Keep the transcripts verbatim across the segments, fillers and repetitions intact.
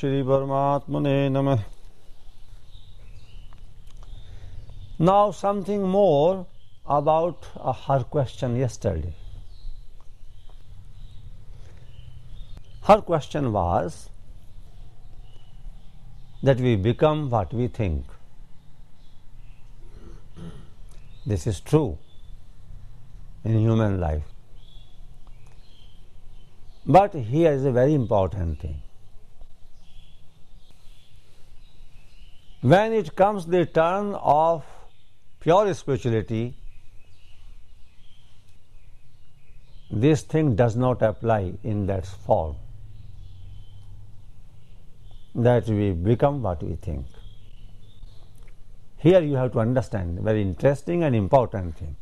Shri Paramatmane Namah. Now something more about uh, her question yesterday. Her question was that we become what we think. This is true in human life. But here is a very important thing. When it comes the turn of pure spirituality, this thing does not apply in that form, that we become what we think. Here you have to understand a very interesting and important thing.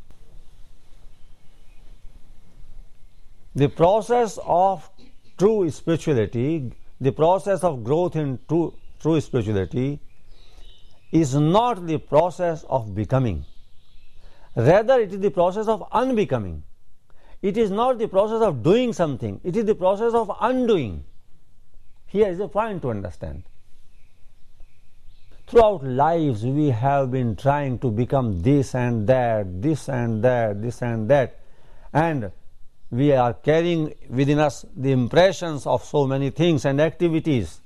The process of true spirituality, the process of growth in true, true spirituality is not the process of becoming. Rather, it is the process of unbecoming. It is not the process of doing something, it is the process of undoing. Here is a point to understand. Throughout lives we have been trying to become this and that, this and that, this and that, and we are carrying within us the impressions of so many things and activities.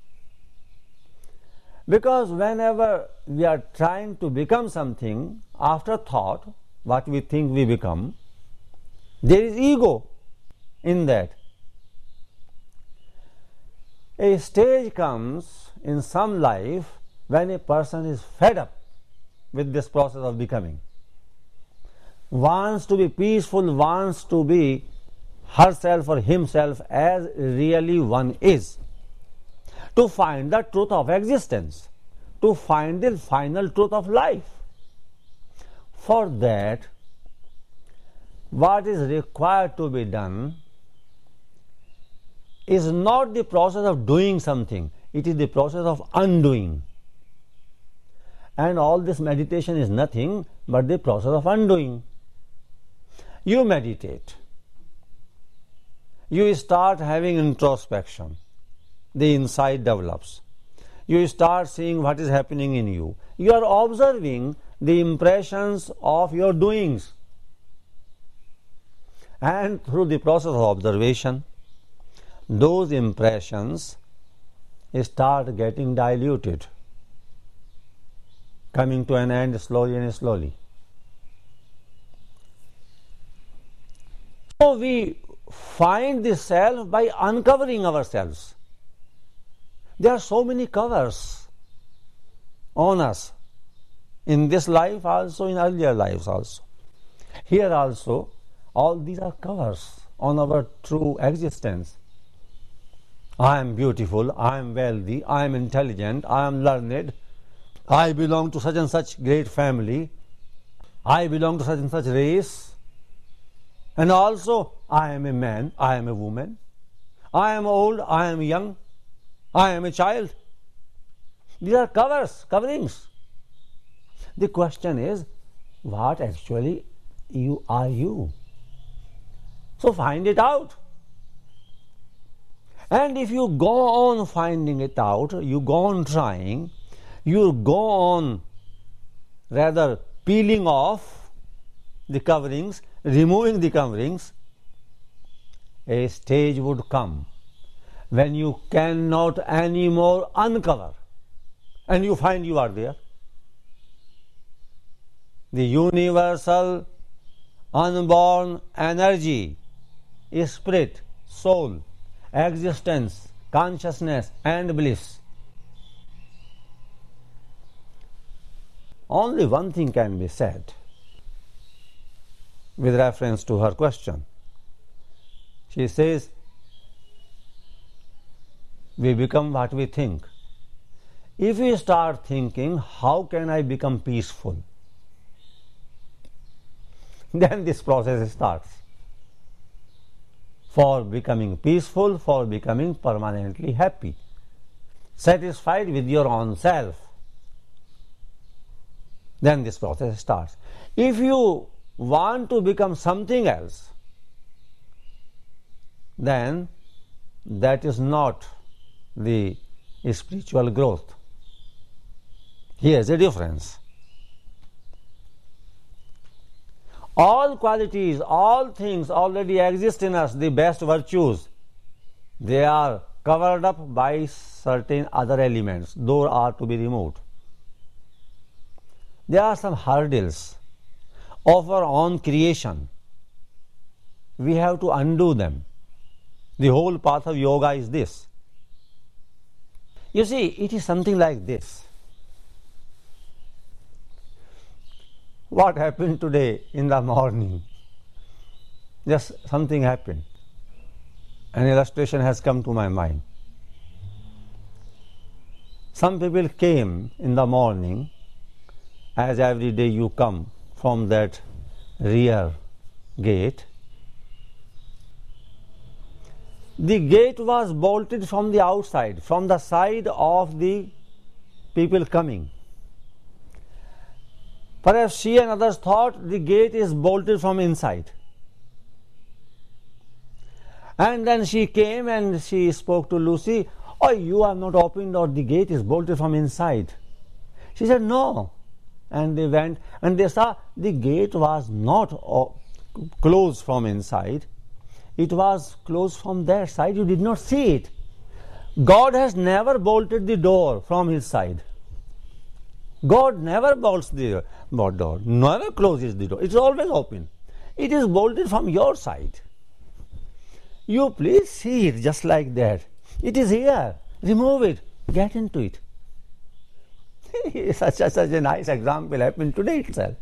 Because whenever we are trying to become something, after thought, what we think we become, there is ego in that. A stage comes in some life when a person is fed up with this process of becoming, wants to be peaceful, wants to be herself or himself as really one is, to find the truth of existence, to find the final truth of life. For that, what is required to be done is not the process of doing something, it is the process of undoing. And all this meditation is nothing but the process of undoing. You meditate, you start having introspection, the insight develops, you start seeing what is happening in you, you are observing the impressions of your doings, and through the process of observation, those impressions start getting diluted, coming to an end slowly and slowly. So we find the self by uncovering ourselves. There are so many covers on us, in this life also, in earlier lives also. Here also, all these are covers on our true existence. I am beautiful, I am wealthy, I am intelligent, I am learned, I belong to such and such great family, I belong to such and such race, and also I am a man, I am a woman, I am old, I am young, I am a child. These are covers, coverings. The question is, what actually you are you? So find it out. And if you go on finding it out, you go on trying, you go on rather peeling off the coverings, removing the coverings, a stage would come when you cannot anymore uncover, and you find you are there. The universal, unborn energy, spirit, soul, existence, consciousness and bliss. Only one thing can be said with reference to her question. She says, we become what we think. If we start thinking, how can I become peaceful? Then this process starts. For becoming peaceful, for becoming permanently happy, satisfied with your own self. Then this process starts. If you want to become something else, then that is not the spiritual growth. Here's a difference. All qualities, all things already exist in us, the best virtues. They are covered up by certain other elements. Those are to be removed. There are some hurdles of our own creation. We have to undo them. The whole path of yoga is this. You see, it is something like this. What happened today in the morning? Just something happened. An illustration has come to my mind. Some people came in the morning, as every day you come from that rear gate. The gate was bolted from the outside, from the side of the people coming. Perhaps she and others thought the gate is bolted from inside. And then she came and she spoke to Lucy, "Oh, you have not opened or the gate is bolted from inside." She said, "No." And they went and they saw the gate was not closed from inside. It was closed from their side. You did not see it. God has never bolted the door from his side. God never bolts the door, never closes the door. It's always open. It is bolted from your side. You please see it just like that. It is here. Remove it. Get into it. such, a, such a nice example happened today itself.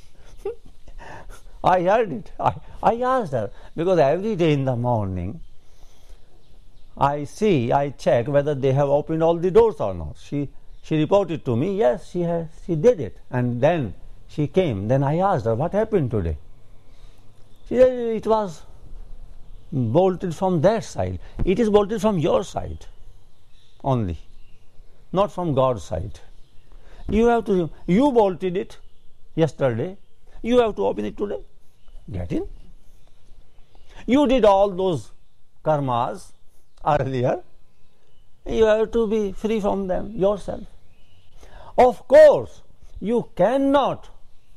I heard it. I, I asked her, because every day in the morning I see, I check whether they have opened all the doors or not. She She reported to me, yes, she has, she did it. And then she came. Then I asked her, what happened today? She said, it was bolted from their side. It is bolted from your side only, not from God's side. You have to, you bolted it yesterday. You have to open it today. Get in. You did all those karmas earlier. You have to be free from them yourself. Of course, you cannot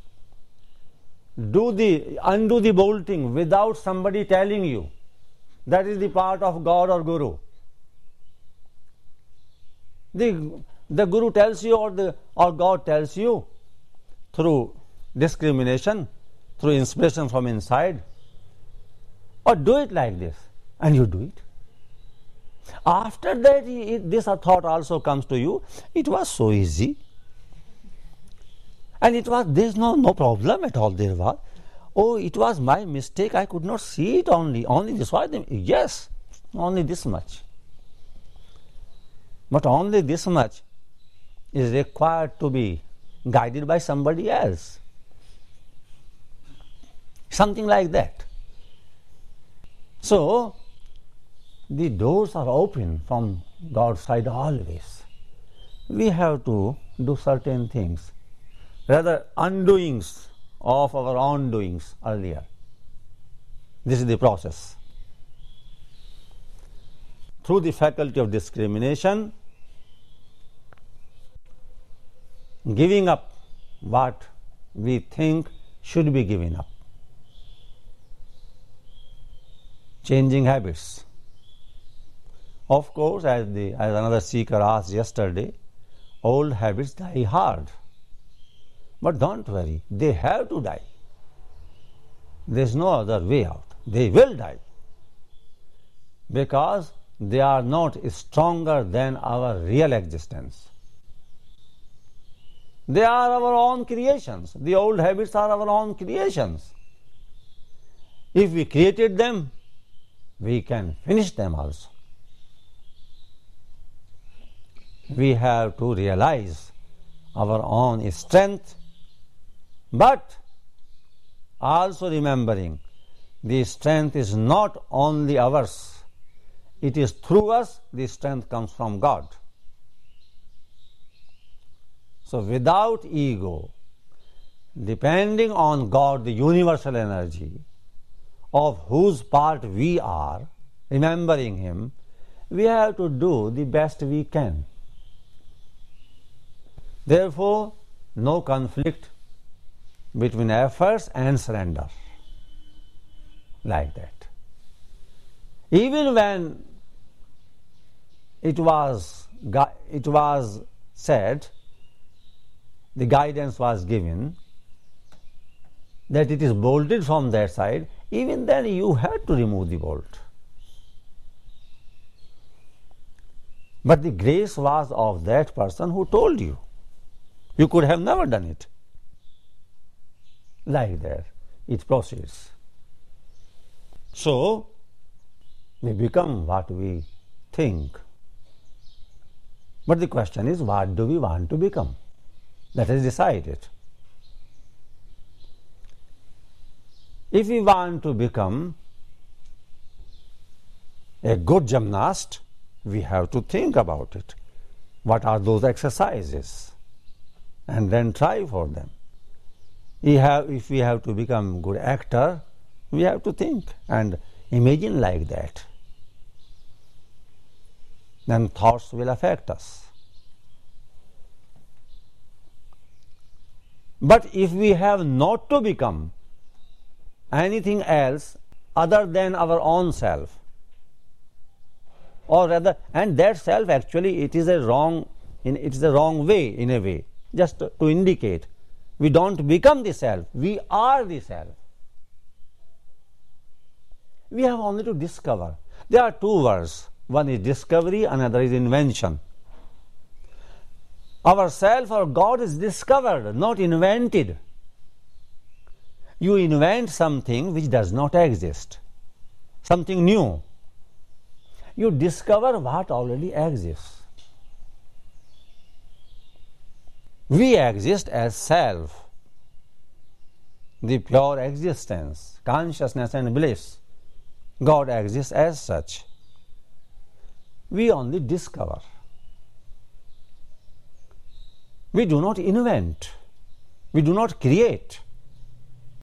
do the undo the bolting without somebody telling you. That is the part of God or Guru. The, the Guru tells you or the or God tells you through discrimination, through inspiration from inside, or do it like this, and you do it. After that, it, this thought also comes to you. It was so easy. And it was, there is no, no problem at all there was. Oh, it was my mistake. I could not see it only. Only this was the, yes, only this much. But only this much is required to be guided by somebody else. Something like that. So, the doors are open from God's side always. We have to do certain things, rather undoings of our own doings earlier. This is the process. Through the faculty of discrimination, giving up what we think should be given up. Changing habits. Of course, as, the, as another seeker asked yesterday, old habits die hard. But don't worry, they have to die. There is no other way out. They will die. Because they are not stronger than our real existence. They are our own creations. The old habits are our own creations. If we created them, we can finish them also. We have to realize our own strength, but also remembering the strength is not only ours, it is through us the strength comes from God. So without ego, depending on God, the universal energy, of whose part we are, remembering Him, we have to do the best we can. Therefore, no conflict between efforts and surrender. Like that. Even when it was, it was said, the guidance was given that it is bolted from that side, even then you had to remove the bolt. But the grace was of that person who told you. You could have never done it. Like that, it proceeds. So, we become what we think. But the question is, what do we want to become? Let us decide it. If we want to become a good gymnast, we have to think about it. What are those exercises? And then try for them. We have, if we have to become a good actor, we have to think and imagine like that. Then thoughts will affect us. But if we have not to become anything else other than our own self, or rather, and that self actually it is a wrong, it is a wrong way in a way, just to, to indicate we don't become the self, we are the self. We have only to discover. There are two words. One is discovery, another is invention. Our self or God is discovered, not invented. You invent something which does not exist, something new. You discover what already exists. We exist as self, the pure existence, consciousness and bliss. God exists as such. We only discover. We do not invent. We do not create.